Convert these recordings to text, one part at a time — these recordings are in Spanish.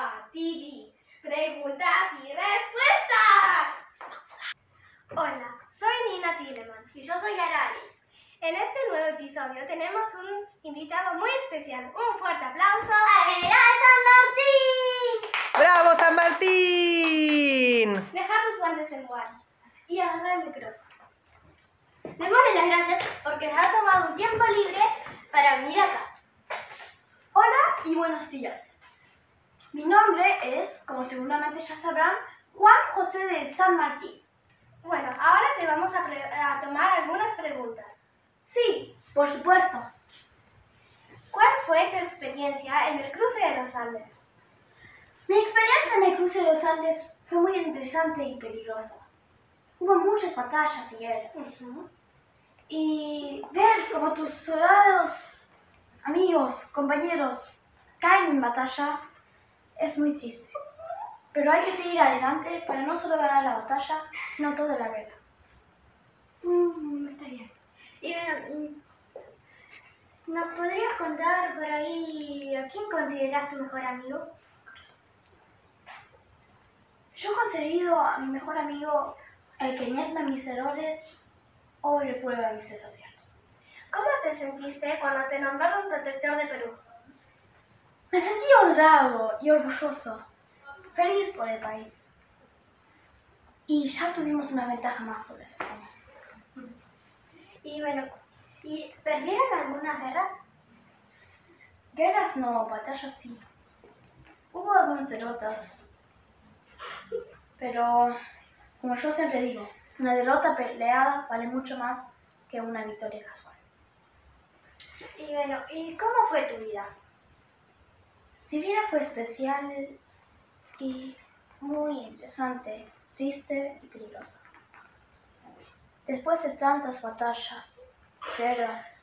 Eva TV. Preguntas y respuestas. Hola, soy Nina Tilleman. Y yo soy Arari. En este nuevo episodio tenemos un invitado muy especial. Un fuerte aplauso ¡al General San Martín! ¡Bravo, San Martín! Deja tus guantes en lugar y agarra el micrófono. Démosle las gracias porque se ha tomado un tiempo libre para venir acá. Hola y buenos días. Mi nombre es, como seguramente ya sabrán, Juan José de San Martín. Bueno, ahora te vamos a tomar algunas preguntas. Sí, por supuesto. ¿Cuál fue tu experiencia en el cruce de los Andes? Mi experiencia en el cruce de los Andes fue muy interesante y peligrosa. Hubo muchas batallas y guerras. Y ver cómo tus soldados, amigos, compañeros caen en batalla es muy triste. Pero hay que seguir adelante para no solo ganar la batalla, sino toda la guerra. Está bien. Y bueno, ¿nos podrías contar por ahí a quién consideras tu mejor amigo? Yo he considero a mi mejor amigo el que niega mis errores o reprueba mis desaciertos. ¿Cómo te sentiste cuando te nombraron protector de Perú? Me sentí honrado y orgulloso, feliz por el país. Y ya tuvimos una ventaja más sobre los españoles. Y bueno, ¿y perdieron algunas guerras? Guerras no, batallas sí. Hubo algunas derrotas. Pero, como yo siempre digo, una derrota peleada vale mucho más que una victoria casual. Y bueno, ¿y cómo fue tu vida? Mi vida fue especial y muy interesante, triste y peligrosa. Después de tantas batallas, guerras,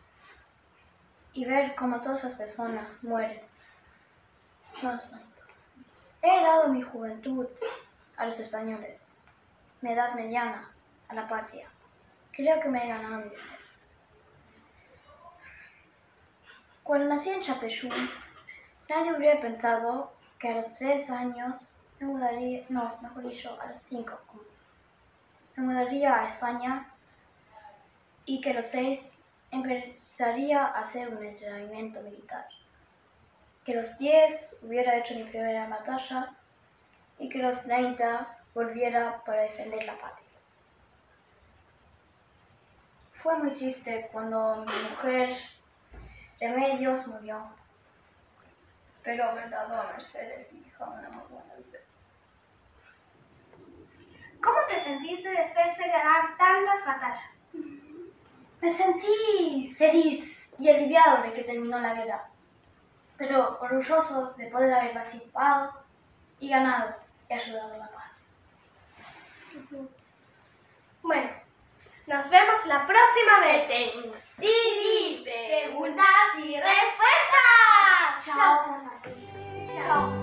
y ver cómo todas las personas mueren, no es bonito. He dado mi juventud a los españoles, mi edad mediana a la patria. Creo que me he ganado mi vejez. Cuando nací en Chapeyú, nadie hubiera pensado que a los 3 años me mudaría, no, mejor dicho, a los 5, me mudaría a España y que a los 6 empezaría a hacer un entrenamiento militar. Que a los 10 hubiera hecho mi primera batalla y que a los 30 volviera para defender la patria. Fue muy triste cuando mi mujer Remedios murió. Espero haber dado a Mercedes, mi hija, una muy buena vida. ¿Cómo te sentiste después de ganar tantas batallas? Me sentí feliz y aliviado de que terminó la guerra, pero orgulloso de poder haber participado y ganado y ayudado a la paz. Bueno, nos vemos la próxima vez en TV, Preguntas y respuestas. Chao, San Martín. Chao.